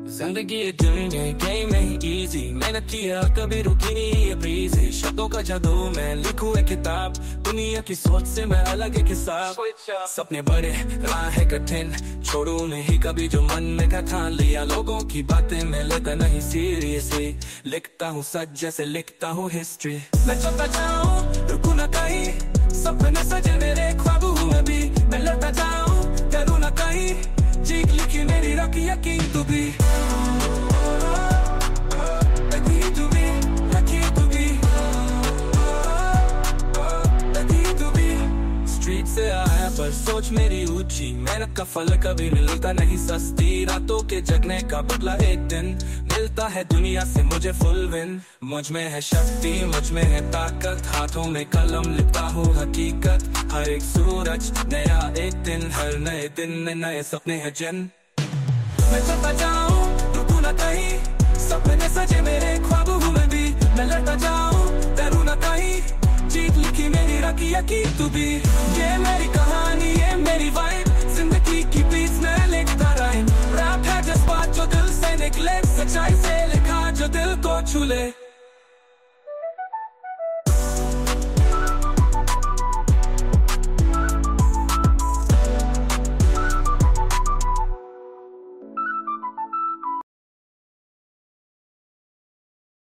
जिंदगी ये गेम नहीं इजी, मेहनत किया कभी रुकी नहीं ये ब्रीजी। शब्दों का जादू मैं लिखूं एक किताब, दुनिया की सोच से मैं अलग एक हिसाब। सपने बड़े राह है कठिन, छोड़ू नहीं कभी जो मन में का ठान लिया। लोगों की बातें मैं लेता नहीं सीरियसली, लिखता हूँ सच जैसे लिखता हूँ हिस्ट्री। मैं चलता जाऊँ रुकू न कहीं, सपने सजे मेरे ख्वाबों में भी। मैं लड़ता जाऊँ डरू न कहीं, चीख लिखी मेरी रखी यकीन तू भी। स्ट्रीट से आया पर सोच मेरी ऊंची, मेहनत का फल कभी मिलता नहीं सस्ती। रातों के जगने का बदला एक दिन, मिलता है दुनिया से मुझे फुल विन। मुझ में है शक्ति, मुझ में है ताकत, हाथों में कलम लिखता हूँ हकीकत। हर एक सूरज नया एक दिन, हर नए दिन में नए सपने हैं जिन। मैं चलता जाऊँ रुकू न कहीं, सपने सजे मेरे ख्वाबों में भी। मैं लड़ता जाऊँ डरू न कहीं, जीत लिखी मेरी रखी यकीन तू भी। ये मेरी कहानी ये मेरी वाइब, जिंदगी की बीच में लिखता राइम। रैप है जज्बात जो दिल से निकले, सच्चाई से लिखा जो दिल को छू ले।